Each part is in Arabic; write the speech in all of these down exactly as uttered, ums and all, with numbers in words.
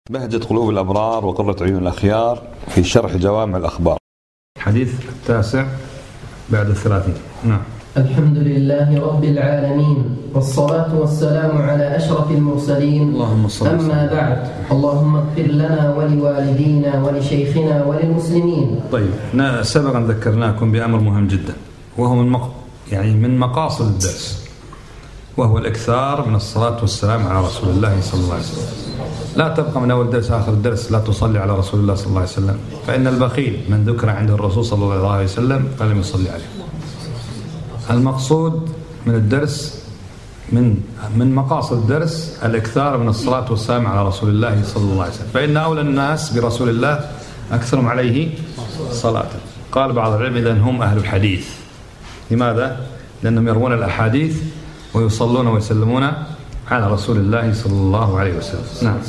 بهجة قلوب الأبرار وقرة عيون الأخيار في شرح جوامع الأخبار. حديث التاسع بعد الثلاثين. نعم. الحمد لله رب العالمين، والصلاة والسلام على أشرف المرسلين. اللهم صل وسلم. أما بعد، اللهم اغفر لنا ولوالدينا ولشيخنا وللمسلمين. طيب، سبقا ذكرناكم بأمر مهم جدا، وهو من مق... يعني من مقاصد الدرس، وهو الإكثار من الصلاة والسلام على رسول الله صلى الله عليه وسلم. لا تبقى من أول درس آخر الدرس لا تصلي على رسول الله صلى الله عليه وسلم، فإن البخيل من ذكر عنده الرسول صلى الله عليه وسلم فلم يصلي عليه. المقصود من الدرس من من مقاصد الدرس الإكثار من الصلاة والسلام على رسول الله صلى الله عليه وسلم، فإن أولى الناس برسول الله أكثرهم عليه صلاة. قال بعض العلم إذن هم أهل الحديث. لماذا؟ لأنهم يروون الأحاديث ويصلون ويسلمون على رسول الله صلى الله عليه وسلم. نعم.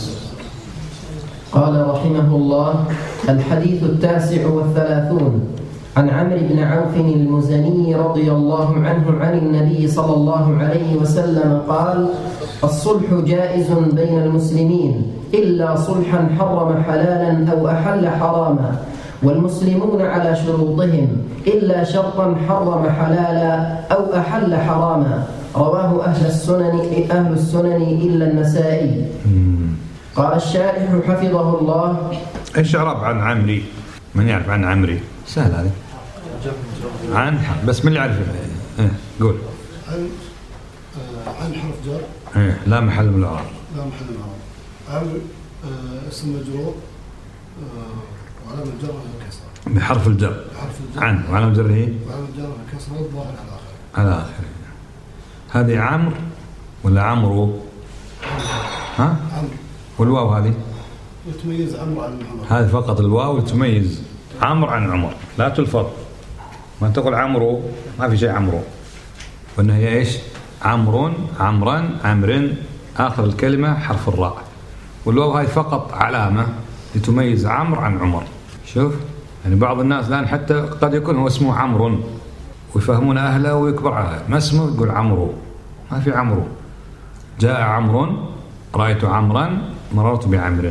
قال رحمه الله: الحديث التاسع والثلاثون، عن عمرو بن عوف المزني رضي الله عنه عن النبي صلى الله عليه وسلم قال: الصلح جائز بين المسلمين إلا صلحا حرم حلالا أو أحل حراما، والمسلمون على شروطهم إلا شرطا حرم حلالا أو أحل حراما. رواه أهل السنن أهل السنن إلا النسائي. قال الشارح حفظه الله: ايش اعراب عن عمري؟ من يعرف عن عمري؟ سهل هذه. عن بس من اللي يعرف؟ ايه قول. عن عن حرف جر. ايه لا محل من الاعراب. لا محل من الاعراب. عن اسم مجرور وعلامة الجر الكسرة. بحرف الجر. بحرف الجر. عن وعلامة الجر هي؟ وعلامة الجر الكسرة الظاهر على آخره. على آخره. هذه عمرو ولا عمرو؟ ها؟ عمرو. والواو هذه؟ تميز عمرو عن محمد. هذه فقط الواو تميز عمرو عن عمر، لا تلفظ. ما تقول عمرو ما في شيء عمرو، وإنها هي إيش؟ عمرو، عمرا، عمر، آخر الكلمة حرف الراء. والواو هذه فقط علامة لتميز عمرو عن عمر. شوف يعني بعض الناس الآن حتى قد يكون هو اسمه عمرو ويفهمون أهله ويكبر على ما اسمه، يقول عمرو. ما في عمرو. جاء عمرو، رأيت عمرا، مررت بعمر.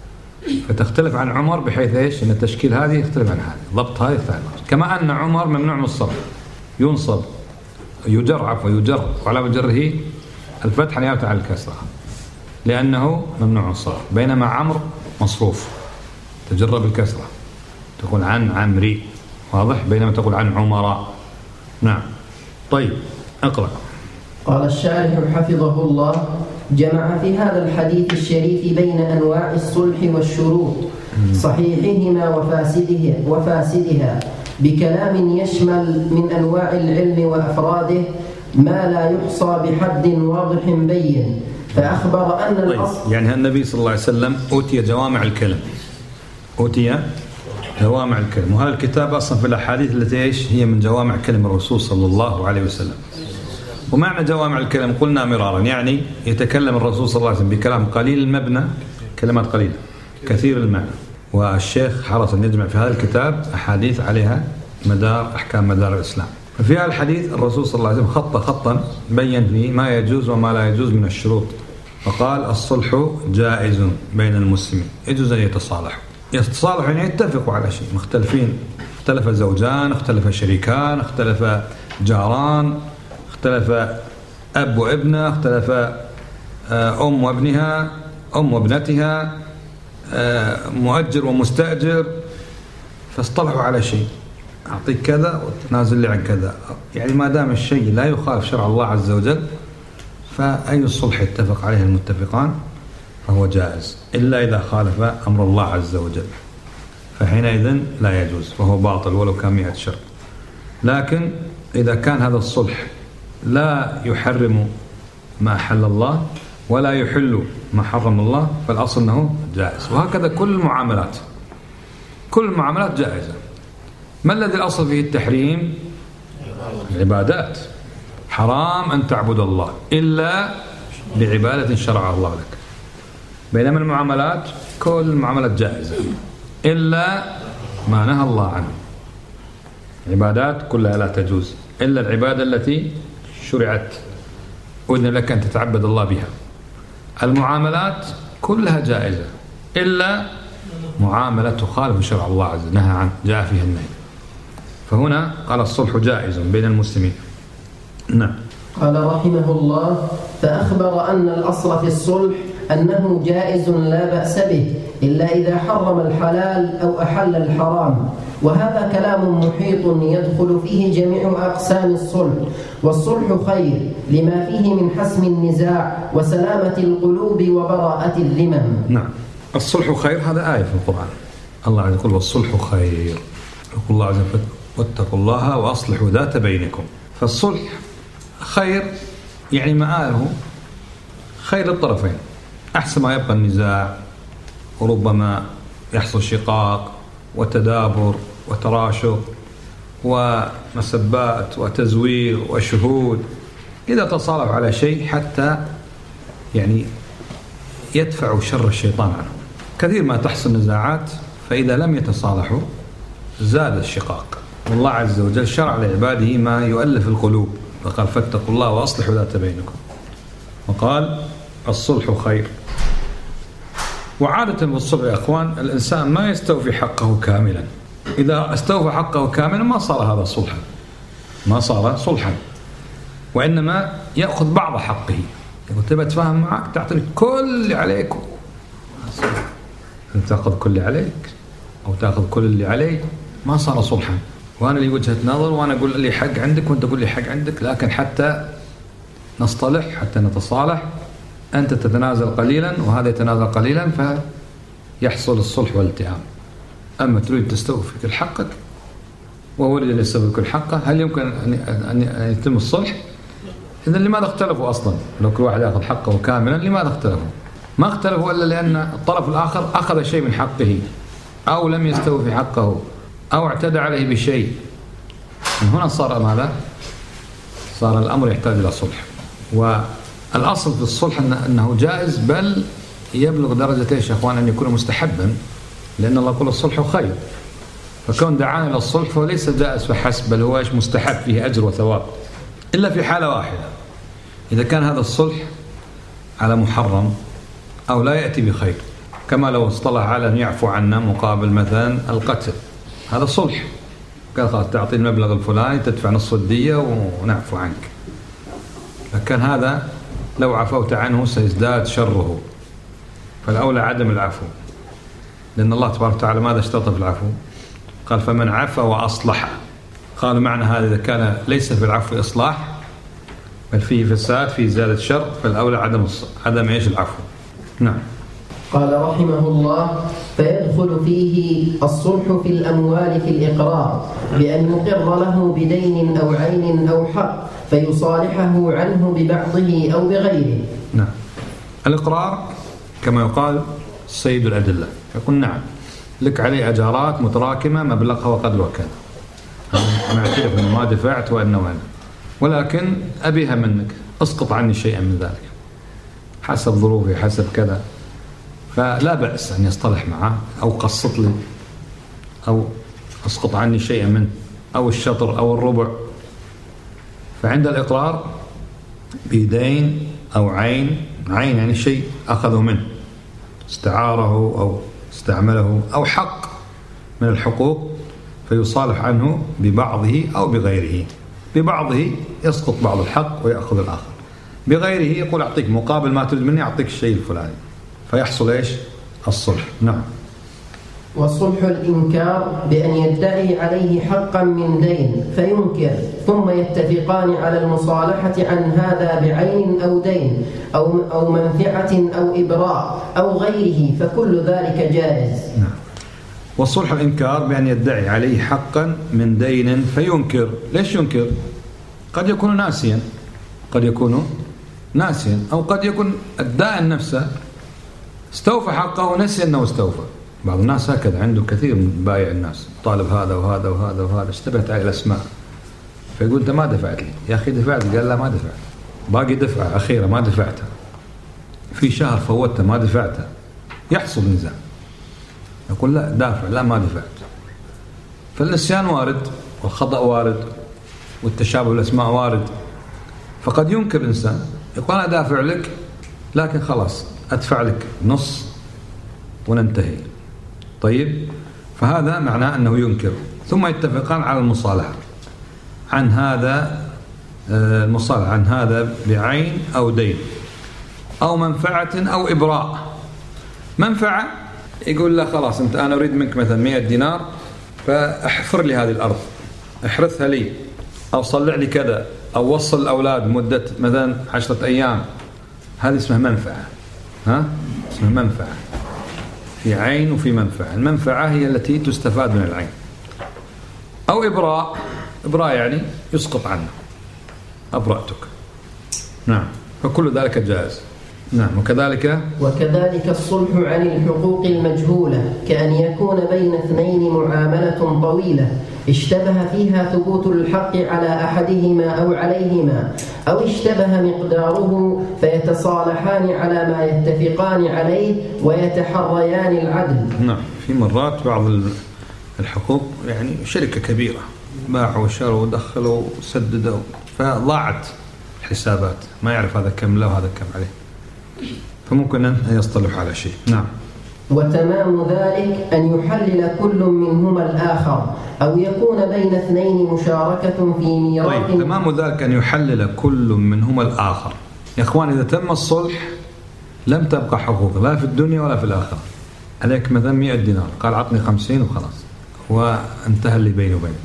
فتختلف عن عمر بحيث ايش؟ ان التشكيل هذه يختلف عن هذه، ضبط هذه يختلف عن هذه. كما ان عمر ممنوع من الصرف، ينصب يجر عفوا يجر وعلامة جره الفتح نيابة عن الكسرة لأنه ممنوع من الصرف، بينما عمرو مصروف تجر بالكسرة تقول عن عمري، واضح؟ بينما تقول عن عمر. نعم. طيب اقرأ. قال الشارح حفظه الله: جمع في هذا الحديث الشريف بين أنواع الصلح والشروط، صحيحهما وفاسده وفاسدها، بكلام يشمل من أنواع العلم وأفراده ما لا يحصى بحد واضح بين. فأخبر أن الأصل. يعني النبي صلى الله عليه وسلم أوتي جوامع الكلم، أوتي جوامع الكلم، وهذا الكتاب أصلا في الأحاديث التي إيش هي من جوامع كلم الرسول صلى الله عليه وسلم. ومعنى جوامع الكلم قلنا مرارا يعني يتكلم الرسول صلى الله عليه وسلم بكلام قليل المبنى، كلمات قليلة كثير المعنى. والشيخ حرص أن يجمع في هذا الكتاب أحاديث عليها مدار أحكام مدار الإسلام. ففي هذا الحديث الرسول صلى الله عليه وسلم خط خطا بين فيه ما يجوز وما لا يجوز من الشروط، فقال: الصلح جائز بين المسلمين، يجوز أن يتصالحوا. يتصالحوا يعني يتفقوا على شيء، مختلفين، اختلف زوجان، اختلف شريكان، اختلف جاران، اختلف أب وابنه، اختلف أم وابنها، أم وابنتها، مؤجر ومستأجر، فاصطلحوا على شيء، أعطيك كذا وتنازل لي عن كذا. يعني ما دام الشيء لا يخالف شرع الله عز وجل فأي الصلح يتفق عليه المتفقان فهو جائز، إلا إذا خالف أمر الله عز وجل فحينئذ لا يجوز وهو باطل ولو كان مئة شرط. لكن إذا كان هذا الصلح لا يحرم ما أحل الله ولا يحل ما حرم الله فالأصل أنه جائز. وهكذا كل المعاملات، كل المعاملات جائزة. ما الذي الأصل فيه التحريم؟ العبادات. حرام أن تعبد الله إلا بعبادة شرعها الله لك، بينما المعاملات كل المعاملات جائزة إلا ما نهى الله عنه. عبادات كلها لا تجوز إلا العبادة التي شرعت وإذن لك أن تتعبد الله بها. المعاملات كلها جائزة إلا معاملة تخالف شرع الله عز وجل نهى عنه جاء فيها النهي. فهنا قال الصلح جائز بين المسلمين. نعم. قال رحمه الله: فأخبر أن الأصل في الصلح أنه جائز لا بأس به إلا إذا حرم الحلال أو أحل الحرام، وهذا كلام محيط يدخل فيه جميع أقسام الصلح، والصلح خير لما فيه من حسم النزاع وسلامة القلوب وبراءة الذمم. نعم. الصلح خير، هذا آية في القرآن. الله عز وجل يقول والصلح خير، يقول الله عز وجل واتقوا الله وأصلحوا ذات بينكم. فالصلح خير يعني مآله خير الطرفين، أحسن ما يبقى النزاع وربما يحصل شقاق وتدابر وتراشق ومسبات وتزوير وشهود، إذا تصالحوا على شيء حتى يعني يدفعوا شر الشيطان عنهم. كثير ما تحصل نزاعات فإذا لم يتصالحوا زاد الشقاق، والله عز وجل شرع لعباده ما يؤلف القلوب، فقال فاتقوا الله وأصلحوا ذات بينكم، وقال الصلح خير. وعادة بالصلح يا أخوان الإنسان ما يستوفي حقه كاملا، إذا استوفى حقه كاملا ما صار هذا صلحا، ما صار صلحا، وإنما يأخذ بعض حقه. يقول تبى أتفاهم معك تعطيني كل اللي عليك، أنت تأخذ كل اللي عليك أو تأخذ كل اللي علي، ما صار صلحا. وأنا لي وجهة نظر وأنا أقول لي حق عندك وأنت تقول لي حق عندك، لكن حتى نصطلح حتى نتصالح أنت تتنازل قليلا وهذا يتنازل قليلا فيحصل الصلح والالتئام. أما تريد تستوفي كل حقك وهو الذي يستوفي كل حقه، هل يمكن أن يتم الصلح؟ إذن لماذا اختلفوا أصلا؟ لو كل واحد يأخذ حقه كاملا لماذا اختلفوا؟ ما اختلفوا إلا لأن الطرف الآخر أخذ شيء من حقه أو لم يستوفي حقه أو اعتدى عليه بشيء. من هنا صار ماذا؟ صار الأمر يحتاج إلى صلح. والأصل في الصلح أنه جائز، بل يبلغ درجة إيش يا أخوان؟ أن يكون مستحبا، لأن الله يقول الصلح خير، فكون دعانا إلى الصلح فهو ليس جائز فحسب، بل هو إيش؟ مستحب، فيه أجر وثواب، إلا في حالة واحدة، إذا كان هذا الصلح على محرم أو لا يأتي بخير، كما لو اصطلح على أن يعفو عنا مقابل مثلا القتل، هذا صلح، قال خلاص تعطي المبلغ الفلاني تدفع نصف الدية ونعفو عنك، لكن هذا لو عفوت عنه سيزداد شره، فالأولى عدم العفو، لأن الله تبارك وتعالى ماذا اشترط في العفو؟ قال فمن عفا وأصلح. قال معنى هذا إذا كان ليس في العفو إصلاح بل فيه فساد فيه زيادة شر، فالأولى عدم عدم إيش؟ العفو. نعم. قال رحمه الله: فيدخل فيه الصلح في الأموال في الإقرار بأن يقر له بدين أو عين أو حق فيصالحه عنه ببعضه أو بغيره. نعم. الإقرار كما يقال سيد الأدلة، يقول نعم لك عليه أجارات متراكمة مبلغها وقدر وكذا، أنا أعترف أنه ما دفعت وأنه وأنا، ولكن أبيها منك، أسقط عني شيئا من ذلك حسب ظروفي حسب كذا، فلا بأس أن يصطلح معه، أو قسط لي أو أسقط عني شيئا منه أو الشطر أو الربع. فعند الإقرار بدين أو عين، عين يعني شيء أخذه منه استعاره أو استعمله أو حق من الحقوق، فيصالح عنه ببعضه أو بغيره. ببعضه يسقط بعض الحق ويأخذ الآخر، بغيره يقول أعطيك مقابل ما تريد مني أعطيك الشيء الفلاني، فيحصل إيش؟ الصلح. نعم. والصلح الإنكار بأن يدعي عليه حقا من دين فينكر، ثم يتفقان على المصالحة عن هذا بعين أو دين أو أو منفعة أو إبراء أو غيره، فكل ذلك جائز. نعم. والصلح الإنكار بأن يدعي عليه حقا من دين فينكر. ليش ينكر؟ قد يكون ناسيا، قد يكون ناسيا، أو قد يكون الدائن نفسه استوفى حقه ونسي أنه استوفى. بعض الناس هكذا، عنده كثير من بايع الناس، طالب هذا وهذا وهذا وهذا، اشتبهت عليه الأسماء، فيقول أنت ما دفعت لي. يا أخي دفعت؟ قال لا ما دفعت، باقي دفعة أخيرة ما دفعتها، في شهر فوتها ما دفعتها، يحصل نزاع، يقول لا دافع، لا ما دفعت. فالنسيان وارد والخطأ وارد والتشابه الأسماء وارد، فقد ينكر الإنسان، يقول أنا دافع لك لكن خلاص أدفع لك نص وننتهي. طيب، فهذا معناه أنه ينكر. ثم يتفقان على المصالحة عن هذا المصالحة عن هذا بعين أو دين أو منفعة أو إبراء. منفعة يقول له خلاص أنت أنا أريد منك مثلا مئة دينار فاحفر لي هذه الأرض، احرثها لي، أو صلع لي كذا، أو وصل الأولاد مدة مثلا عشرة أيام. هذه اسمها منفعة. ها؟ اسمها منفعة. في عين وفي منفعة. المنفعة هي التي تستفاد من العين. أو إبراء. إبراء يعني يسقط عنه، أبرأتك. نعم، فكل ذلك جائز. نعم. وكذلك وكذلك الصلح عن الحقوق المجهولة، كأن يكون بين اثنين معاملة طويلة اشتبه فيها ثبوت الحق على أحدهما أو عليهما، أو اشتبه مقداره فيتصالحان على ما يتفقان عليه ويتحريان العدل. نعم. في مرات بعض الحقوق يعني شركة كبيرة باعوا وشروا ودخلوا وسددوا، فضاعت الحسابات، ما يعرف هذا كم له وهذا كم عليه، فممكن أن يصطلح على شيء. نعم. وتمام ذلك أن يحلل كل منهما الآخر، أو يكون بين اثنين مشاركة في ميراث. طيب، تمام ذلك أن يحلل كل منهما الآخر. يا إخوان، إذا تم الصلح لم تبقى حقوق لا في الدنيا ولا في الآخرة. عليك مثلا مئة دينار، قال عطني خمسين وخلاص، وانتهى اللي بيني وبينك.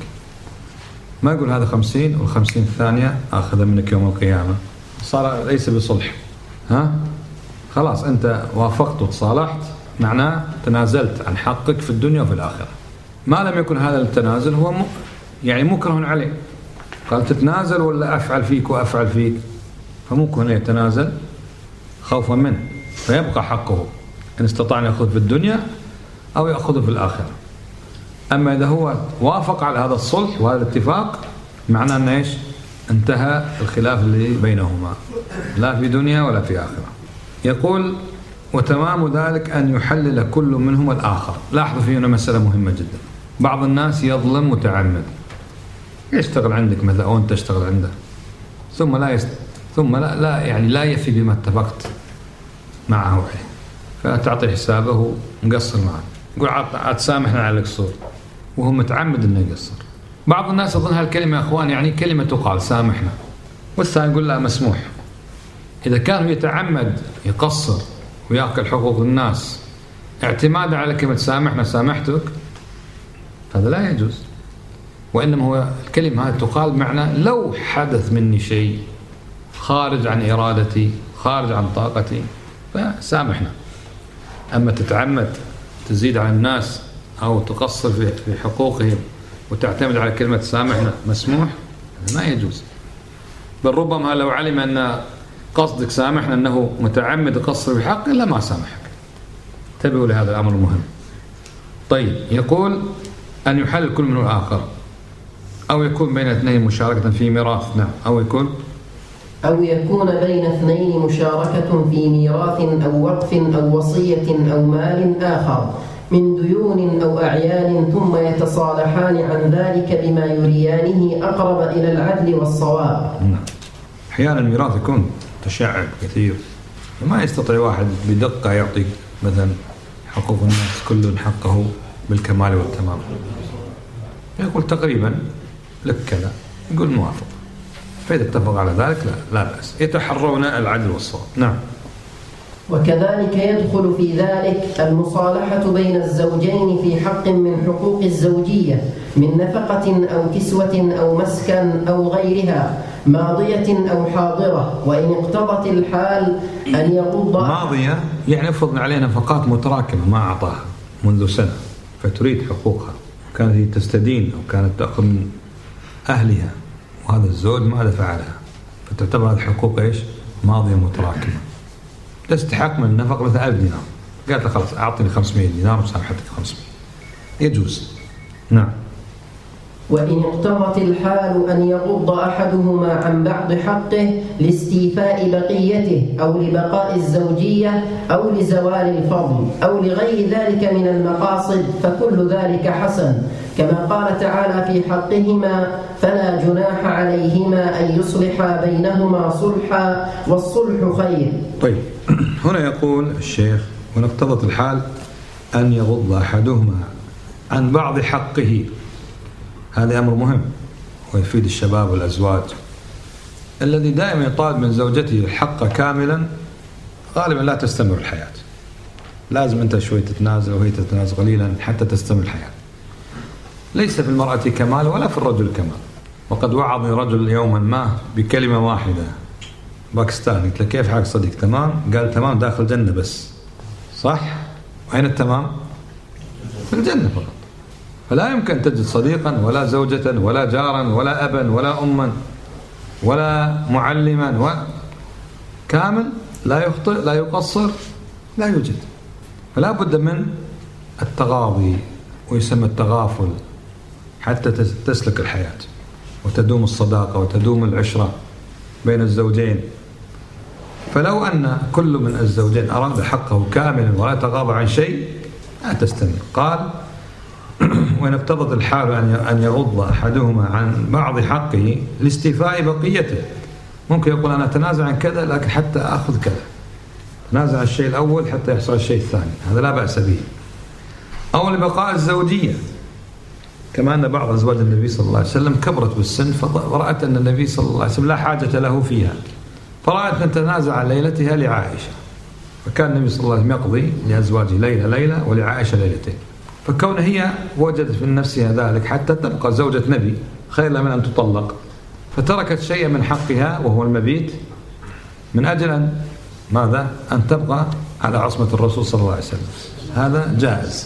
ما يقول هذا خمسين والخمسين الثانية أخذ منك يوم القيامة، صار ليس بصلح. ها؟ خلاص أنت وافقت وتصالحت، معناه تنازلت عن حقك في الدنيا وفي الآخرة. ما لم يكن هذا التنازل هو م... يعني مكره عليه، قال تتنازل ولا أفعل فيك وأفعل فيك، فممكن يتنازل خوفا منه فيبقى حقه إن استطاع أن يأخذ في الدنيا أو يأخذ في الآخرة. أما إذا هو وافق على هذا الصلح وهذا الاتفاق، معناه أن إيش؟ انتهى الخلاف اللي بينهما، لا في دنيا ولا في آخرة. يقول وتمام ذلك أن يحلل كل منهما الآخر. لاحظوا فيه هنا مسألة مهمة جدا. بعض الناس يظلم متعمد، يشتغل عندك مثلا أو أنت تشتغل عنده، ثم لا يست... ثم لا, لا يعني لا يفي بما اتفقت معه عليه، فتعطي حسابه مقصر معك، يقول عاد سامحنا على القصور وهو متعمد انه يقصر. بعض الناس يظن هالكلمة يا اخوان يعني كلمة تقال سامحنا، والثاني يقول لا مسموح. إذا كان يتعمد يقصر ويأكل حقوق الناس اعتمادا على كلمة سامحنا سامحتك، هذا لا يجوز. وإنما هو الكلمة هذه تقال معنى لو حدث مني شيء خارج عن إرادتي خارج عن طاقتي فسامحنا. أما تتعمد تزيد على الناس أو تقصر في حقوقهم وتعتمد على كلمة سامحنا مسموح، هذا ما يجوز. بل ربما لو علم أن قصدك سامحنا أنه متعمد يقصر بحق إلا ما سامحك. انتبهوا لهذا الأمر المهم. طيب، يقول أن يحلل كل منه الآخر، أو يكون بين اثنين مشاركة في ميراث. نعم. أو يكون أو يكون بين اثنين مشاركة في ميراث أو وقف أو وصية أو مال آخر من ديون أو أعيان، ثم يتصالحان عن ذلك بما يريانه أقرب إلى العدل والصواب. نعم. أحيانا الميراث يكون تشعب كثير، وما يستطيع واحد بدقة يعطي مثلا حقوق الناس كل حقه بالكمال والتمام. يقول تقريبا لك كذا، يقول موافق، فإذا اتفق على ذلك لا, لا بأس، يتحرون العدل والصواب. نعم. وكذلك يدخل في ذلك المصالحة بين الزوجين في حق من حقوق الزوجية من نفقة أو كسوة أو مسكن أو غيرها، ماضية أو حاضرة، وإن اقتضت الحال أن يقض. ماضية يعني افرض عليها نفقات متراكمة ما أعطاها منذ سنة فتريد حقوقها، كانت هي تستدين أو كانت تأخذ من أهلها وهذا الزوج ما دفع لها، فتعتبر هذه حقوق إيش؟ ماضية متراكمة. تستحق من النفقة مثلا ألف دينار، قالت له خلاص أعطني خمسمائة دينار وسامحتك خمسمائة، يجوز. نعم. وإن اقتضت الحال أن يغض أحدهما عن بعض حقه لاستيفاء بقيته أو لبقاء الزوجية أو لزوال الفضل أو لغير ذلك من المقاصد، فكل ذلك حسن، كما قال تعالى في حقهما فلا جناح عليهما أن يصلحا بينهما صلحا والصلح خير. طيب، هنا يقول الشيخ وإن اقتضت الحال أن يغض أحدهما عن بعض حقه. هذا أمر مهم ويفيد الشباب والأزواج. الذي دائما يطالب من زوجته الحق كاملا غالبا لا تستمر الحياة. لازم أنت شوي تتنازل وهي تتنازل قليلا حتى تستمر الحياة. ليس في المرأة كمال ولا في الرجل كمال. وقد وعظني رجل يوما ما بكلمة واحدة باكستاني، قلت له كيف حالك صديق؟ تمام؟ قال تمام داخل الجنة بس. صح؟ وين التمام؟ في الجنة فقط. فلا يمكن تجد صديقا ولا زوجة ولا جارا ولا أبا ولا أما ولا معلما و... كامل لا يخطئ لا يقصر لا يوجد. فلا بد من التغاضي ويسمى التغافل حتى تسلك الحياة وتدوم الصداقة وتدوم العشرة بين الزوجين. فلو أن كل من الزوجين أراد حقه كاملا ولا تغاضى عن شيء لا تستمر. قال وإن اقتضت الحال أن يغض أحدهما عن بعض حقه لاستيفاء بقيته. ممكن يقول أنا أتنازع عن كذا لكن حتى أخذ كذا، تنازع عن الشيء الأول حتى يحصل الشيء الثاني، هذا لا بأس به. أو لبقاء الزوجية، كما أن بعض أزواج النبي صلى الله عليه وسلم كبرت بالسن فرأت أن النبي صلى الله عليه وسلم لا حاجة له فيها، فرأت أن تنازع عن ليلتها لعائشة، فكان النبي صلى الله عليه وسلم يقضي لأزواجه ليلة ليلة ولعائشة ليلتين. فكون هي وجدت في نفسها ذلك حتى تبقى زوجة نبي خير لها من أن تطلق، فتركت شيئا من حقها وهو المبيت من أجل أن ماذا؟ أن تبقى على عصمة الرسول صلى الله عليه وسلم، هذا جائز.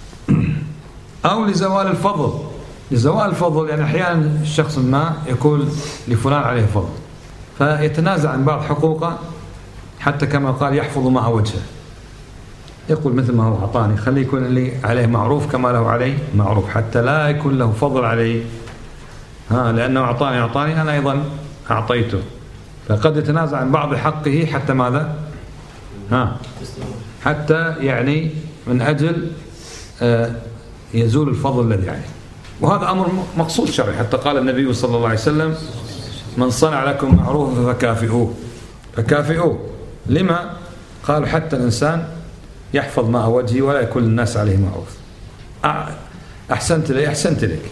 أو لزوال الفضل. لزوال الفضل يعني أحيانا الشخص ما يقول لفلان عليه فضل فيتنازع عن بعض حقوقه حتى كما قال يحفظ مع وجهه، يقول مثل ما هو أعطاني خليه يكون لي عليه معروف كما له عليه معروف حتى لا يكون له فضل عليه، ها لأنه أعطاني أعطاني أنا أيضا أعطيته. فقد يتنازع عن بعض حقه حتى ماذا؟ ها حتى يعني من أجل آه يزول الفضل الذي عليه. وهذا أمر مقصود شرعي، حتى قال النبي صلى الله عليه وسلم من صنع لكم معروفا فكافئوه. فكافئوه لما؟ قالوا حتى الإنسان يحفظ ماء وجهه ولا يكون الناس عليه معروف. أحسنت لي أحسنت لك،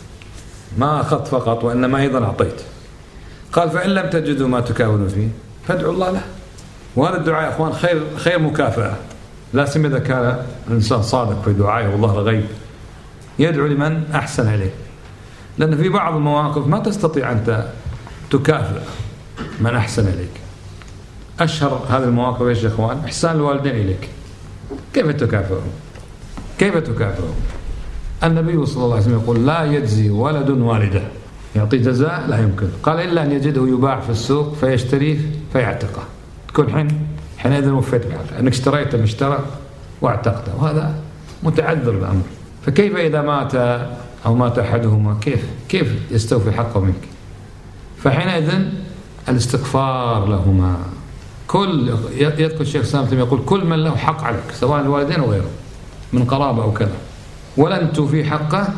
ما أخذت فقط وإنما أيضا أعطيت. قال فإن لم تجدوا ما تكافئون فيه فادعوا الله له. وهذا الدعاء يا أخوان خير خير مكافأة، لا سيما إذا كان الإنسان صادق في دعائه والله غيب، يدعو لمن أحسن إليه. لأن في بعض المواقف ما تستطيع أنت تكافئ من أحسن إليك. أشهر هذه المواقف إيش يا أخوان؟ إحسان الوالدين إليك. كيف تكافئهم؟ كيف تكافئهم؟ النبي صلى الله عليه وسلم يقول لا يجزي ولد والده، يعطي جزاء لا يمكن. قال إلا أن يجده يباع في السوق فيشتريه فيعتقه، تكون حين حينئذ وفيت بحقه أنك اشتريته مشترى واعتقته، وهذا متعذر الأمر. فكيف إذا مات أو مات أحدهما كيف كيف يستوفي حقه منك؟ فحينئذ الاستغفار لهما. كل يذكر الشيخ سامتم يقول كل من له حق عليك سواء الوالدين أو غيره من قرابة أو كذا ولن توفي حقه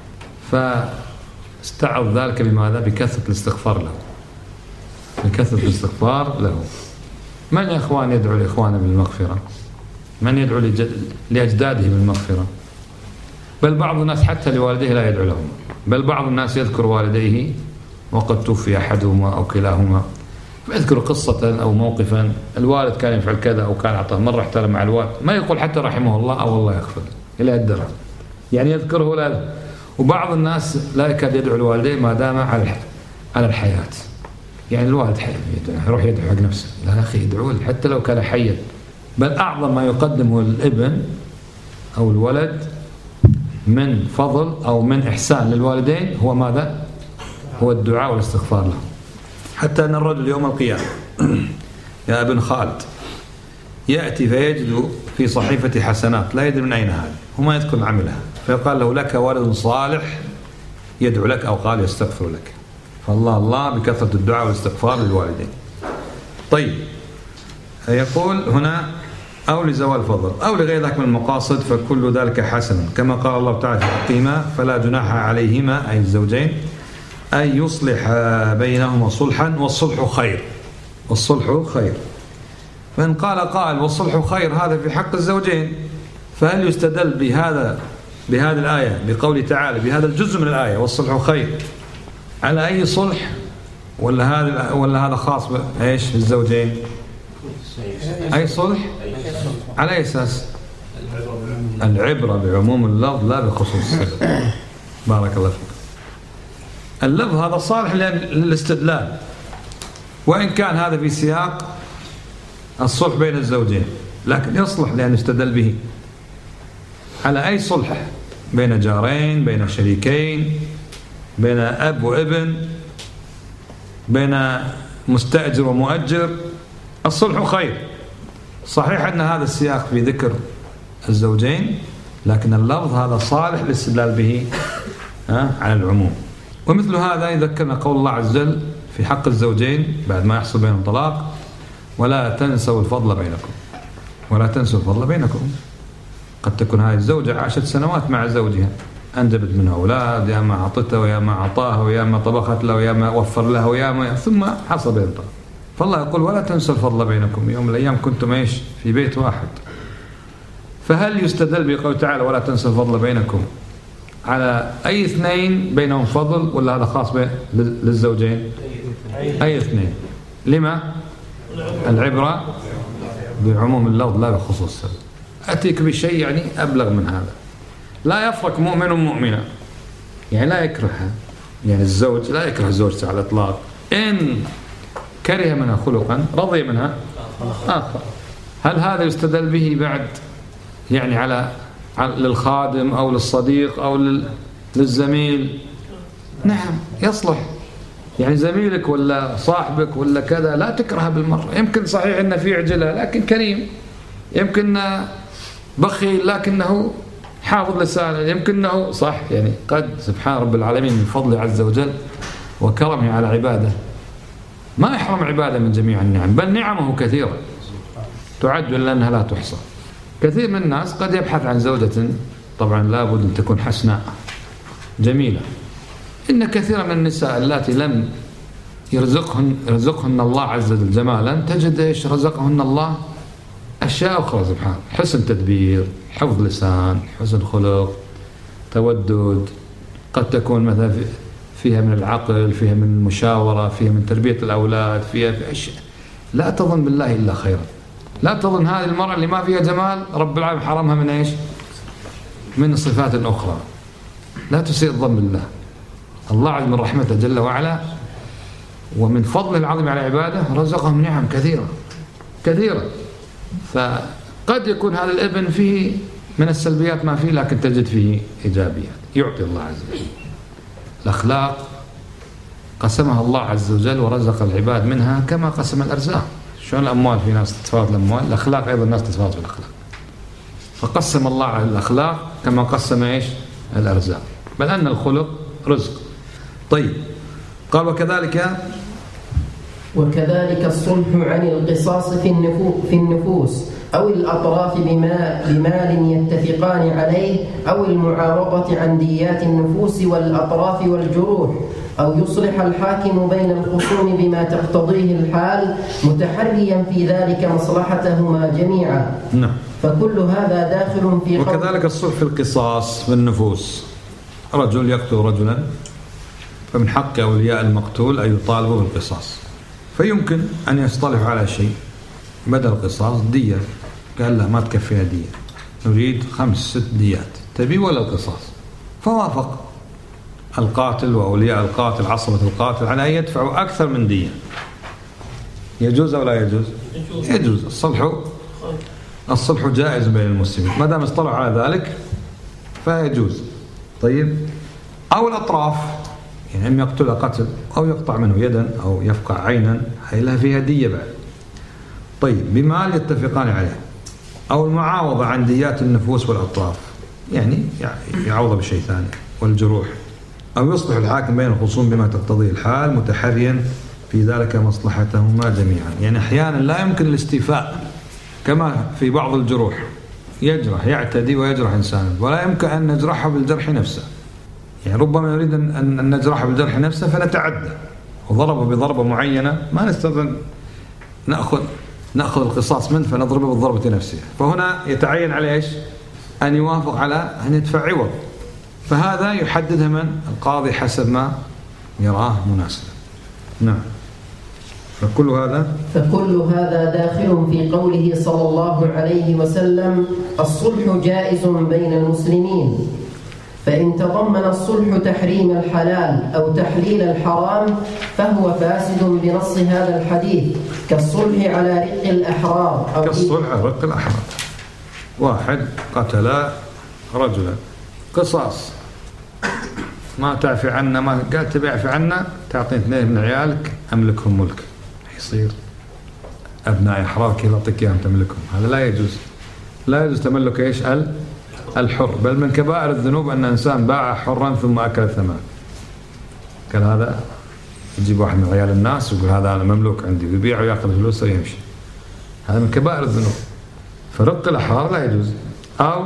فاستعرض ذلك بماذا؟ بكثرة الاستغفار له، بكثرة الاستغفار له. من يا إخوان يدعو لإخوانه بالمغفرة؟ من يدعو لأجداده بالمغفرة؟ بل بعض الناس حتى لوالديه لا يدعو لهم، بل بعض الناس يذكر والديه وقد توفي أحدهما أو كلاهما، فيذكر قصة أو موقفا الوالد كان يفعل كذا أو كان أعطاه مرة احترم مع الوالد، ما يقول حتى رحمه الله أو الله يغفر إلى الدرجة، يعني يذكره لا. وبعض الناس لا يكاد يدعو لوالديه ما دام على على الحياة، يعني الوالد حي يروح يدعو حق نفسه، لا يا أخي يدعو حتى لو كان حيا. بل أعظم ما يقدمه الابن أو الولد من فضل أو من إحسان للوالدين هو ماذا؟ هو الدعاء والاستغفار له. حتى أن الرجل يوم القيامة يا ابن خالد يأتي فيجد في صحيفة حسنات لا يدري من أين هذه وما يذكر عملها، فيقال له لك ولد صالح يدعو لك أو قال يستغفر لك. فالله الله بكثرة الدعاء والاستغفار للوالدين. طيب يقول هنا أو لزوال الفضل أو لغير ذلك من المقاصد فكل ذلك حسن، كما قال الله تعالى في حقهما فلا جناح عليهما أي الزوجين أن يصلح بينهما صلحا والصلح خير، والصلح خير. فإن قال قائل والصلح خير هذا في حق الزوجين، فهل يستدل بهذا بهذه الآية بقوله تعالى بهذا الجزء من الآية والصلح خير على أي صلح، ولا هذا ولا هذا خاص بإيش بالزوجين؟ أي صلح؟ على أي أساس؟ العبرة بعموم اللفظ لا بخصوص السبب. بارك الله فيك. اللفظ هذا صالح للاستدلال، وإن كان هذا في سياق الصلح بين الزوجين، لكن يصلح لأن يستدل به على أي صلح بين جارين، بين شريكين، بين أب وابن، بين مستأجر ومؤجر. الصلح خير. صحيح أن هذا السياق في ذكر الزوجين، لكن اللفظ هذا صالح للاستدلال به على العموم. ومثل هذا يذكرنا قول الله عز وجل في حق الزوجين بعد ما يحصل بينهم طلاق: ولا تنسوا الفضل بينكم. ولا تنسوا الفضل بينكم. قد تكون هذه الزوجة عاشت سنوات مع زوجها، أنجبت منه أولاد، يا ما أعطته ويا ما أعطاه ويا ما طبخت له ويا ما وفر له ويا ما، ثم حصل بينهم طلاق. فالله يقول: ولا تنسوا الفضل بينكم. يوم من الأيام كنتم إيش في بيت واحد. فهل يستدل بقول تعالى: ولا تنسوا الفضل بينكم على أي اثنين بينهم فضل، ولا هذا خاص للزوجين؟ أي اثنين. لما؟ العبرة بعموم اللفظ لا بخصوص السبب. أتيك بشيء يعني أبلغ من هذا. لا يفرق مؤمن ومؤمنة، يعني لا يكرهها، يعني الزوج لا يكره زوجته على الإطلاق. إن كره منها خلقا رضي منها آخر. هل هذا يستدل به بعد يعني على للخادم أو للصديق أو للزميل؟ نعم يصلح. يعني زميلك ولا صاحبك ولا كذا لا تكرهه بالمرة. يمكن صحيح أنه في عجلة لكن كريم، يمكن بخيل لكنه حافظ لسانه، يمكنه صح. يعني قد سبحان رب العالمين من فضله عز وجل وكرمه على عباده ما يحرم عباده من جميع النعم، بل نعمه كثيرة تعد لأنها لا تحصى. كثير من الناس قد يبحث عن زوجة طبعا لابد أن تكون حسناء جميلة. إن كثير من النساء التي لم يرزقهن يرزقهن الله عز وجل جمالا، تجد إيش رزقهن الله أشياء أخرى سبحان، حسن تدبير، حفظ لسان، حسن خلق، تودد، قد تكون مثلا فيها من العقل، فيها من المشاورة، فيها من تربية الأولاد، فيها في أشياء. لا تظن بالله إلا خيرا. لا تظن هذه المرأة اللي ما فيها جمال رب العالمين حرمها من إيش؟ من صفات أخرى. لا تسيء الظن بالله. الله عز من رحمته جل وعلا ومن فضله العظيم على عباده رزقهم نعم كثيرة كثيرة. فقد يكون هذا الابن فيه من السلبيات ما فيه، لكن تجد فيه إيجابيات يعطي الله عز وجل. الأخلاق قسمها الله عز وجل ورزق العباد منها كما قسم الأرزاق. شلون الأموال في ناس تتفاوت الأموال، الأخلاق أيضا الناس تتفاوت في الأخلاق. فقسم الله الأخلاق كما قسم إيش الأرزاق، بل أن الخلق رزق. طيب قال: وكذلك وكذلك الصلح عن القصاص في النفوس, في النفوس أو الأطراف بما بمال يتفقان عليه، أو المعاوضة عن ديات النفوس والأطراف والجروح، أو يصلح الحاكم بين الخصوم بما تقتضيه الحال متحريا في ذلك مصلحتهما جميعا. نعم. فكل هذا داخل في قول. وكذلك الصلح في القصاص في النفوس. رجل يقتل رجلا فمن حق أولياء المقتول أن يطالبوا بالقصاص، فيمكن أن يصطلحوا على شيء بدل القصاص دية. قال لا ما تكفيها دية، نريد خمس ست ديات، تبي ولا القصاص؟ فوافق القاتل وأولياء القاتل عصبة القاتل على أن يدفعوا أكثر من دية. يجوز أو لا يجوز؟ يجوز. الصلح الصلح جائز بين المسلمين ما دام اصطلحوا على ذلك فيجوز. طيب أو الأطراف، يعني إما يقتل قتل أو يقطع منه يدا أو يفقع عينا، هي لها فيها دية بعد. طيب بمال يتفقان عليه، أو المعاوضة عن ديات النفوس والأطراف، يعني يعوض بشيء ثاني، والجروح. أو يصلح الحاكم بين الخصوم بما تقتضيه الحال متحريا في ذلك مصلحتهما جميعا. يعني أحيانا لا يمكن الاستيفاء كما في بعض الجروح، يجرح يعتدي ويجرح إنسانا ولا يمكن أن نجرحه بالجرح نفسه. يعني ربما نريد أن نجرحه بالجرح نفسه فنتعدى وضربه بضربة معينة ما نستطيع نأخذ نأخذ القصاص منه فنضربه بالضربة نفسها. فهنا يتعين عليه إيش؟ أن يوافق على أن يدفع عوض، فهذا يحددها من القاضي حسب ما يراه مناسبا. نعم. فكل هذا فكل هذا داخل في قوله صلى الله عليه وسلم: الصلح جائز بين المسلمين، فإن تضمن الصلح تحريم الحلال أو تحليل الحرام فهو فاسد بنص هذا الحديث، كالصلح على رق الأحرار أو كالصلح على رق الأحرار. واحد قتل رجلا، قصاص، ما تعفي عنا، ما قال تبي اعفي عنا، تعطيني اثنين من عيالك أملكهم ملك، يصير أبناء أحرار كيف أعطيك إياهم تملكهم؟ هذا لا يجوز. لا يجوز تملك إيش؟ الحر. بل من كبائر الذنوب أن إنسان باع حرا ثم أكل الثمن. قال هذا يجيب واحد من عيال الناس ويقول هذا أنا مملوك عندي، ويبيعه ويأخذ فلوس ويمشي. هذا من كبائر الذنوب. فرق الأحرار لا يجوز. أو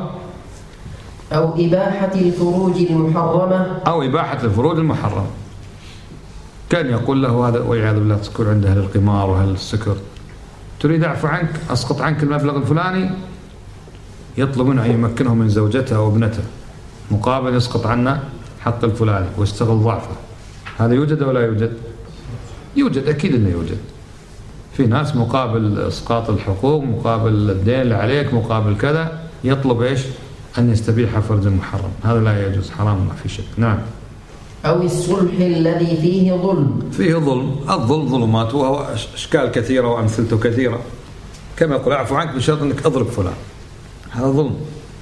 أو إباحة الفروج المحرمة أو إباحة الفروج المحرمة. كان يقول له هذا والعياذ بالله تكون عنده القمار وهل السكر، تريد أعفو عنك، أسقط عنك المبلغ الفلاني، يطلب منه أن يمكنه من زوجته أو ابنته مقابل يسقط عنا حق الفلاني ويستغل ضعفه. هذا يوجد ولا يوجد؟ يوجد، أكيد أنه يوجد. في ناس مقابل إسقاط الحقوق، مقابل الدين اللي عليك، مقابل كذا، يطلب إيش؟ أن يستبيح فرج المحرم. هذا لا يجوز، حرام ما في شك. نعم. أو الصلح الذي فيه ظلم. فيه ظلم. الظلم ظلمات، وهو أشكال كثيرة وأمثلته كثيرة. كما يقول أعفو عنك بشرط أنك أضرب فلان، هذا ظلم.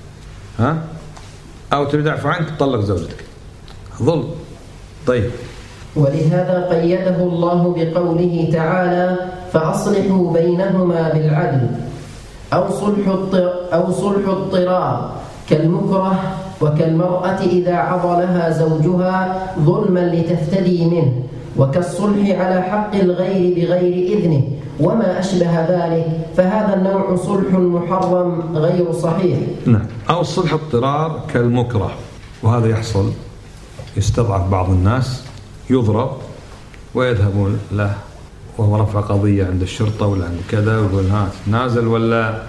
ها؟ أو تريد أعفو عنك تطلق زوجتك، ظلم. طيب. ولهذا قيده الله بقوله تعالى: فأصلحوا بينهما بالعدل. أو صلح أو صلح اضطرار كالمكره، وكالمرأة إذا عضلها زوجها ظلما لتفتدي منه، وكالصلح على حق الغير بغير إذنه وما أشبه ذلك، فهذا النوع صلح محرم غير صحيح. نعم. أو صلح اضطرار كالمكره، وهذا يحصل، يستضعف بعض الناس، يضرب ويذهبون له وهو رفع قضية عند الشرطة ولا عند كذا، ويقول ها تتنازل ولا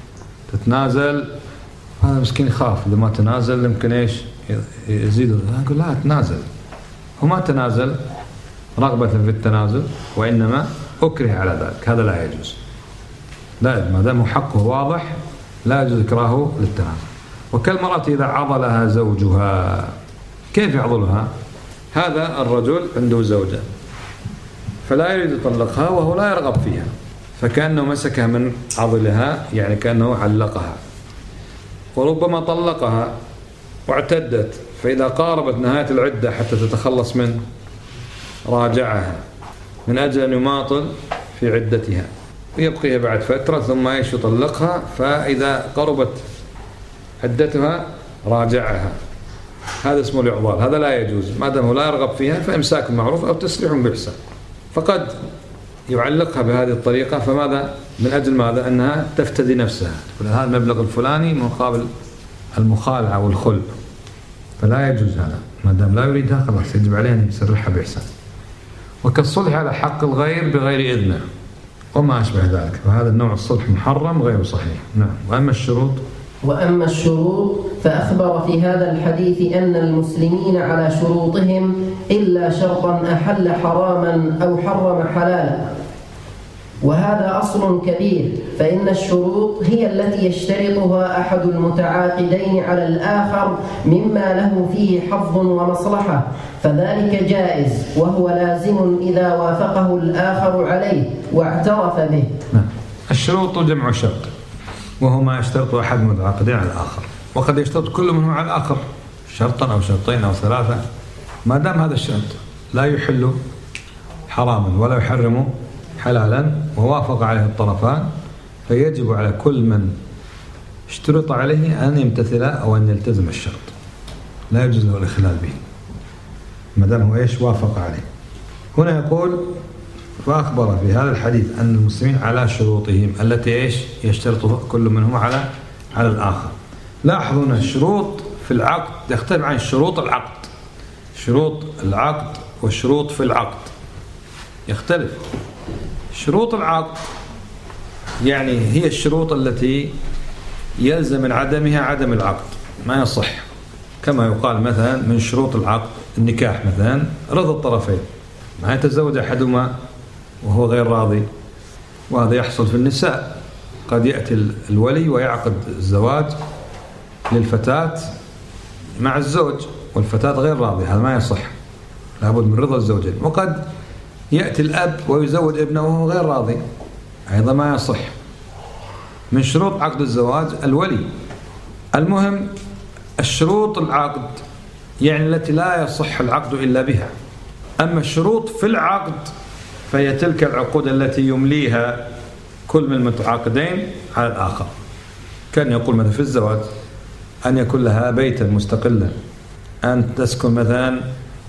تتنازل. هذا مسكين يخاف إذا ما تنازل يمكن إيش يزيد. يقول لا تنازل. هو ما تنازل رغبة في التنازل، وإنما أكره على ذلك. هذا لا يجوز. لا، ما دام حقه واضح لا يجوز إكراهه للتنازل. وكالمرأة إذا عضلها زوجها، كيف يعضلها؟ هذا الرجل عنده زوجة فلا يريد يطلقها وهو لا يرغب فيها، فكأنه مسكها من عضلها، يعني كأنه علقها، وربما طلقها واعتدت، فإذا قاربت نهاية العدة حتى تتخلص منه راجعها من أجل أن يماطل في عدتها، ويبقيها بعد فترة ثم ايش يطلقها، فإذا قربت عدتها راجعها. هذا اسمه الإعضال. هذا لا يجوز. ما دام لا يرغب فيها فإمساك معروف أو تسريح بإحسان. فقد يعلقها بهذه الطريقة، فماذا؟ من أجل ماذا؟ أنها تفتدي نفسها، هذا المبلغ الفلاني مقابل المخالعة والخلع، فلا يجوز هذا. ما دام لا يريدها خلاص يجب عليه أن يسرحها بإحسان. وكالصلح على حق الغير بغير إذنه وما أشبه ذلك، وهذا النوع الصلح محرم غير صحيح. نعم. وأما الشروط وأما الشروط فأخبر في هذا الحديث أن المسلمين على شروطهم إلا شرطا أحل حراما أو حرم حلالا، وهذا أصل كبير، فإن الشروط هي التي يشترطها أحد المتعاقدين على الآخر مما له فيه حظ ومصلحة، فذلك جائز وهو لازم إذا وافقه الآخر عليه واعترف به. الشروط جمع شرط، وهو ما يشترط أحد المتعاقدين على الآخر، وقد يشترط كل منهم على الآخر شرطا أو شرطين أو ثلاثة. ما دام هذا الشرط لا يحل حراما ولا يحرم حلالا ووافق عليه الطرفان، فيجب على كل من اشترط عليه أن يمتثل أو أن يلتزم الشرط، لا يجوز له الإخلال به ما دام هو إيش وافق عليه. هنا يقول: فأخبر في هذا الحديث أن المسلمين على شروطهم التي إيش يشترط كل منهم على على الآخر. لاحظوا أن الشروط في العقد تختلف عن شروط العقد. شروط العقد والشروط في العقد يختلف. شروط العقد يعني هي الشروط التي يلزم من عدمها عدم العقد، ما يصح. كما يقال مثلا من شروط العقد النكاح مثلا رضا الطرفين، ما يتزوج أحدهما وهو غير راضي، وهذا يحصل في النساء. قد يأتي الولي ويعقد الزواج للفتاة مع الزوج والفتاة غير راضية، هذا ما يصح، لابد من رضا الزوجين. وقد يأتي الأب ويزوج ابنه وهو غير راضي، أيضا ما يصح. من شروط عقد الزواج الولي. المهم الشروط العقد يعني التي لا يصح العقد إلا بها. أما الشروط في العقد فهي تلك العقود التي يمليها كل من المتعاقدين على الآخر. كان يقول مثلا في الزواج أن يكون لها بيتا مستقلا، أن تسكن مثلا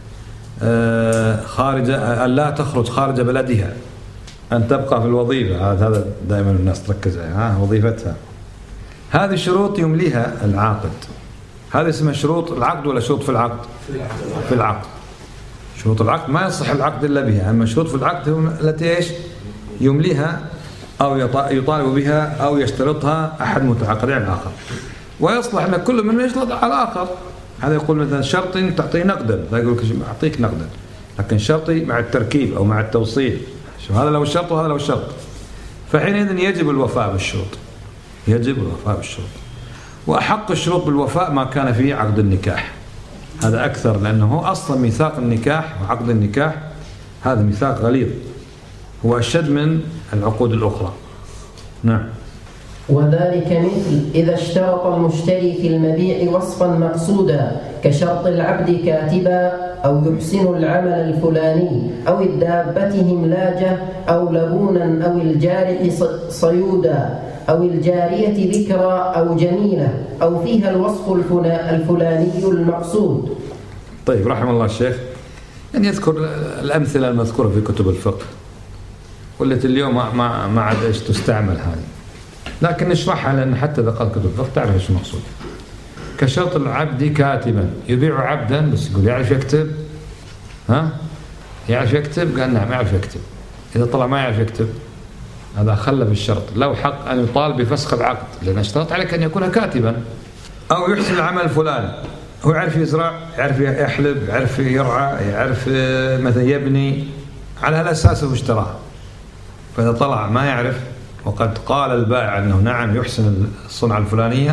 خارج، أن لا تخرج خارج بلدها، أن تبقى في الوظيفة، هذا دائما الناس تركز عليها وظيفتها. هذه شروط يمليها العاقد، هذه اسمها شروط العقد ولا شروط في العقد؟ في العقد. شروط العقد ما يصح العقد إلا بها، أما شروط في العقد التي إيش يمليها أو يطالب بها أو يشترطها أحد متعاقدين الآخر. ويصلح أن كل من يشترط على الآخر. هذا يقول مثلا شرطي تعطيه نقدا، لا يقول لك أعطيك نقدا، لكن شرطي مع التركيب أو مع التوصيل، شوف هذا لو الشرط وهذا لو الشرط، فحينئذ يجب الوفاء بالشروط، يجب الوفاء بالشروط. وأحق الشروط بالوفاء ما كان فيه عقد النكاح، هذا أكثر، لأنه أصلا ميثاق النكاح وعقد النكاح هذا ميثاق غليظ، هو أشد من العقود الأخرى. نعم. وذلك مثل إذا اشترط المشتري في المبيع وصفا مقصودا كشرط العبد كاتبا أو يحسن العمل الفلاني أو الدابة هملاجة أو لبونا أو الجارح صيودا أو الجارية ذكرى أو جميلة أو فيها الوصف الفلاني المقصود. طيب رحمه الله الشيخ أن يذكر الأمثلة المذكورة في كتب الفقه والتي اليوم ما ما عاد ايش تستعمل هذه، لكن نشرحها لأن حتى إذا قال كتب الفقه تعرف ايش المقصود. كشرط العبد كاتبا، يبيع عبدا بس يقول يعرف يكتب، ها يعرف يكتب؟ قال نعم يعرف يكتب. إذا طلع ما يعرف يكتب هذا خلف الشرط، له حق أن يطالب بفسخ العقد لأن اشترط عليك أن يكون كاتبا. أو يحسن العمل الفلاني، هو يعرف يزرع، يعرف يحلب، يعرف يرعى، يعرف مثلا يبني، على هالأساس هو اشتراه. فإذا طلع ما يعرف وقد قال البائع أنه نعم يحسن الصنعة الفلانية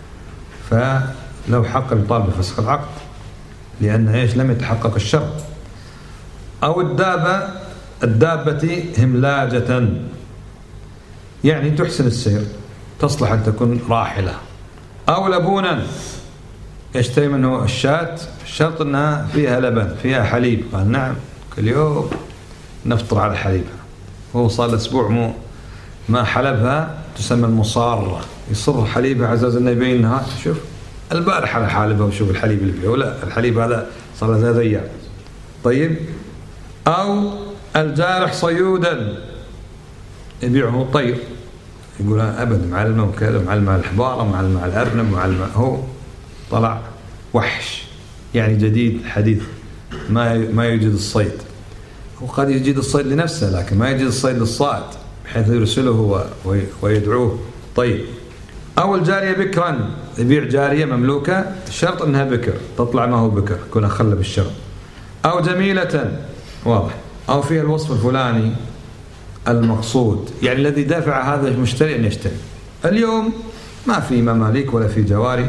فله حق يطالب بفسخ العقد لأن إيش لم يتحقق الشرط. أو الدابة، الدابة هملاجة يعني تحسن السير، تصلح أن تكون راحلة. أو لبونا، يشتري منه الشاة، الشرط أنها فيها لبن فيها حليب، قال نعم كل يوم نفطر على حليبها، هو صار الأسبوع مو ما حلبها، تسمى المصارة، يصر حليبها عزاز النبي يبينها، شوف البارح على حالبها وشوف الحليب اللي فيه، ولا الحليب هذا صار له ذيع. طيب. أو الجارح صيودا، يبيعه طير، يقول أبدا معلمة وكذا، معلمة على الحبارة، معلمة على الأرنب، معلمة، هو طلع وحش يعني جديد حديث ما ما يوجد الصيد، وقد يجد الصيد لنفسه لكن ما يجد الصيد للصائد بحيث يرسله ويدعوه. طيب. أو الجارية بكرا، يبيع جارية مملوكة شرط أنها بكر، تطلع ما هو بكر، يكون أخلى بالشرط. أو جميلة، واضح. أو فيها الوصف الفلاني المقصود، يعني الذي دافع هذا المشتري أن يشتري. اليوم ما في مماليك ولا في جواري،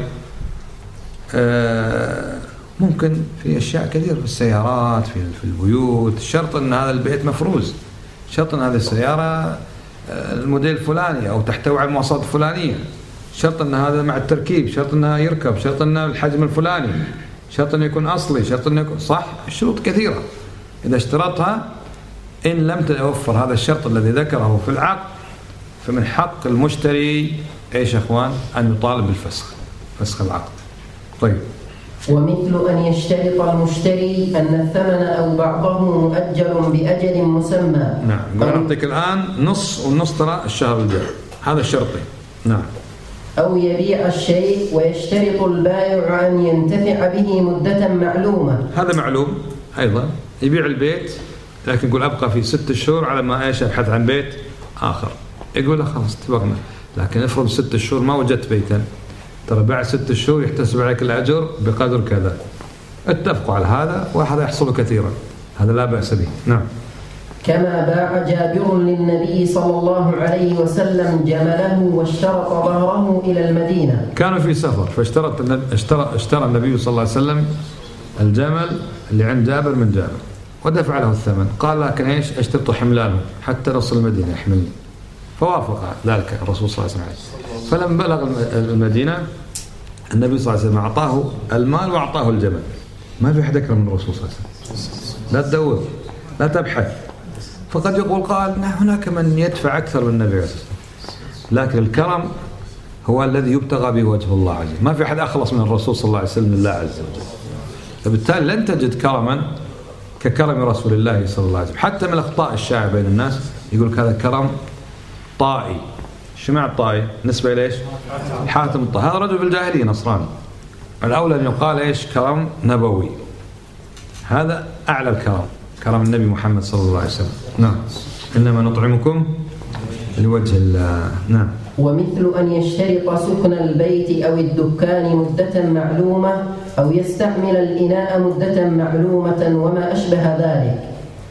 آه ممكن في أشياء كثيرة في السيارات، في في البيوت، شرط أن هذا البيت مفروز، شرط أن هذه السيارة الموديل الفلاني أو تحتوي على المواصفات الفلانية، شرط أن هذا مع التركيب، شرط أنه يركب، شرط أنه الحجم الفلاني، شرط أنه يكون أصلي، شرط أنه يكون صح، الشروط كثيرة. إذا اشترطها إن لم تتوفر هذا الشرط الذي ذكره في العقد فمن حق المشتري إيش يا أخوان أن يطالب بالفسخ، فسخ العقد. طيب. ومثل أن يشترط المشتري أن الثمن أو بعضه مؤجل بأجل مسمى. نعم. قال نعطيك الآن نص والنص ترى الشهر الجاي، هذا الشرطي. نعم. أو يبيع الشيء ويشترط البائع أن ينتفع به مدة معلومة، هذا معلوم أيضا. يبيع البيت لكن يقول أبقى في ست شهور على ما إيش أبحث عن بيت آخر، يقول له خلاص اتفقنا لكن افرض ست شهور ما وجدت بيتا، ترى بعد ست شهور يحتسب عليك الأجر بقدر كذا. اتفقوا على هذا وهذا يحصل كثيرا، هذا لا بأس به. نعم. كما باع جابر للنبي صلى الله عليه وسلم جمله واشترط ظهره إلى المدينة. كانوا في سفر فاشترط اشترى اشترى النبي صلى الله عليه وسلم الجمل اللي عند جابر من جابر ودفع له الثمن، قال لكن ايش اشترط حملانه حتى نصل المدينة يحملني، فوافق ذلك الرسول صلى الله عليه وسلم. فلما بلغ المدينة النبي صلى الله عليه وسلم أعطاه المال وأعطاه الجمل. ما في أحد أكرم من الرسول صلى الله عليه وسلم. لا تدور لا تبحث. فقد يقول قال هناك من يدفع أكثر من النبي عليه الصلاة والسلام، لكن الكرم هو الذي يبتغى به وجه الله عز وجل. ما في أحد أخلص من الرسول صلى الله عليه وسلم لله عز وجل، فبالتالي لن تجد كرما ككرم رسول الله صلى الله عليه وسلم. حتى من الأخطاء الشائعة بين الناس يقول هذا كرم طائي. شمع الطائي نسبة إلى إيش؟ حاتم الطائي، هذا رجل في الجاهلية نصراني. الأولى أن يقال إيش؟ كرم نبوي. هذا أعلى الكرم، كرم النبي محمد صلى الله عليه وسلم. نعم. إنما نطعمكم لوجه الله. نعم. ومثل أن يشترط سكن البيت أو الدكان مدة معلومة أو يستعمل الإناء مدة معلومة وما أشبه ذلك.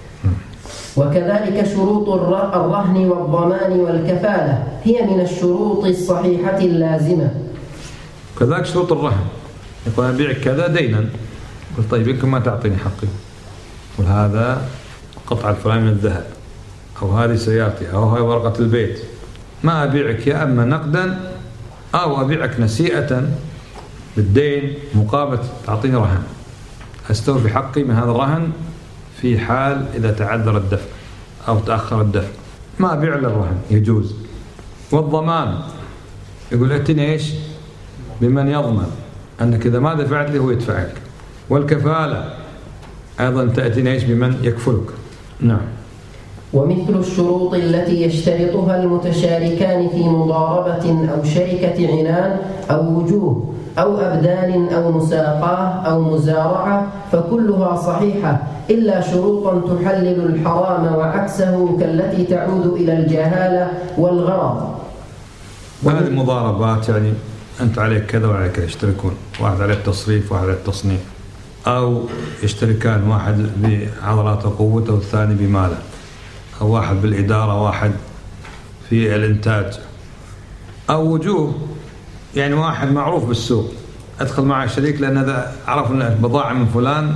وكذلك شروط الرهن والضمان والكفالة هي من الشروط الصحيحة اللازمة. كذلك شروط الرهن، يقول أبيعك كذا دينا، قلت طيب يمكن ما تعطيني حقي، قل هذا قطع الفلاني من الذهب، أو هذه سيارتي، أو هذه ورقة البيت، ما أبيعك يا أما نقدا أو أبيعك نسيئة بالدين مقابل تعطيني رهن، أستوفي حقي من هذا الرهن في حال إذا تعذر الدفع أو تأخر الدفع، ما أبيع للرهن يجوز. والضمان يقول ائتني إيش بمن يضمن أنك إذا ما دفعت لي هو يدفعك. والكفالة أيضا تأتينا إيش بمن يكفلك. نعم. ومثل الشروط التي يشترطها المتشاركان في مضاربة أو شركة عنان أو وجوه أو أبدان أو مساقاه أو مزارعة فكلها صحيحة إلا شروطا تحلل الحرام وعكسه كالتي تعود إلى الجهالة والغرض. وهذه المضاربات يعني أنت عليك كذا وعليك كذا، يشتركون، واحد عليه التصريف واحد عليه التصنيع، أو يشتركان واحد بعضلاته وقوته والثاني بماله، أو واحد بالإدارة واحد في الإنتاج، أو وجوه يعني واحد معروف بالسوق أدخل معه شريك لأن هذا عرف أن البضاعة من فلان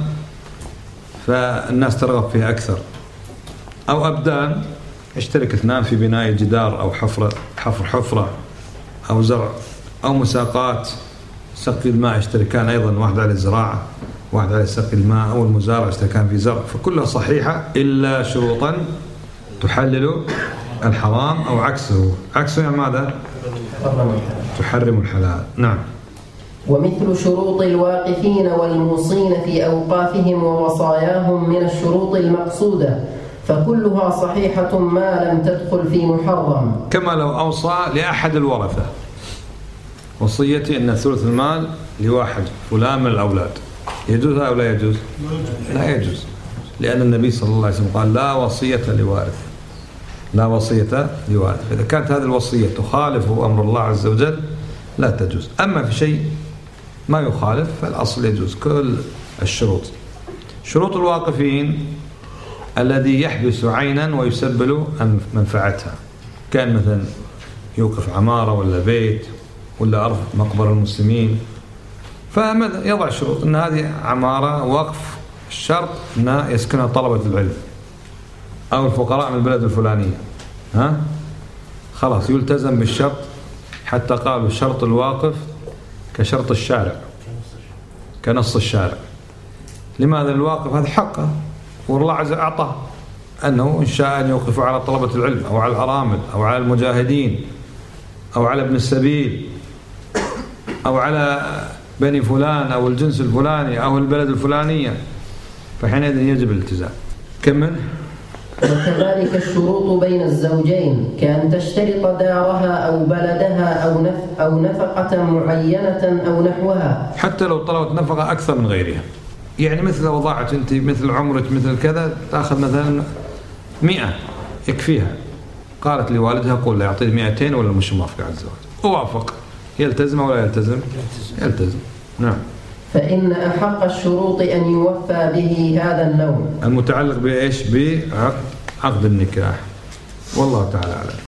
فالناس ترغب فيها أكثر، أو أبدان يشترك اثنان في بناء جدار أو حفر حفر حفرة أو زرع، أو مساقات سقي الماء يشتركان أيضا، واحد على الزراعة واحد على سقي الماء، أو المزارع يشتركان في زرع، فكلها صحيحة إلا شروطا تحلل الحرام أو عكسه. عكسه يعني ماذا؟ تحرم الحلال. نعم. ومثل شروط الواقفين والموصين في أوقافهم ووصاياهم من الشروط المقصودة فكلها صحيحة ما لم تدخل في محرم. كما لو أوصى لأحد الورثة وصيتي أن ثلث المال لواحد فلان من الأولاد، يجوز أو لا يجوز؟ لا يجوز، لأن النبي صلى الله عليه وسلم قال لا وصية لوارث، لا وصية لوارث. إذا كانت هذه الوصية تخالف أمر الله عز وجل لا تجوز. أما في شيء ما يخالف فالأصل يجوز كل الشروط. شروط الواقفين الذي يحبس عينا ويسبل منفعتها، كان مثلا يوقف عمارة ولا بيت ولا أرض مقبرة المسلمين، فماذا يضع شروط أن هذه عمارة وقف الشرط أن يسكنها طلبة العلم أو الفقراء من البلد الفلانية، ها خلاص يلتزم بالشرط. حتى قالوا شرط الواقف كشرط الشارع، كنص الشارع. لماذا؟ الواقف هذا حقه والله عز وجل أعطاه، أنه إن شاء أن يوقف على طلبة العلم أو على الأرامل أو على المجاهدين أو على ابن السبيل أو على بني فلان أو الجنس الفلاني أو البلد الفلانية، فحينئذ يجب الالتزام. كمل. وكذلك الشروط بين الزوجين كأن تشترط دارها أو بلدها أو نف أو نفقة معينة أو نحوها، حتى لو طلبت نفقة أكثر من غيرها. يعني مثل لو ضاعت أنت مثل عمرك مثل كذا تأخذ مثلا مئة يكفيها، قالت لوالدها قول له يعطيه مئتين ولا مش موافق على الزواج، ووافق، يلتزم ولا يلتزم؟ يلتزم. نعم. فإن أحق الشروط أن يوفى به هذا النوع المتعلق بإيش؟ بعقد النكاح. والله تعالى أعلم.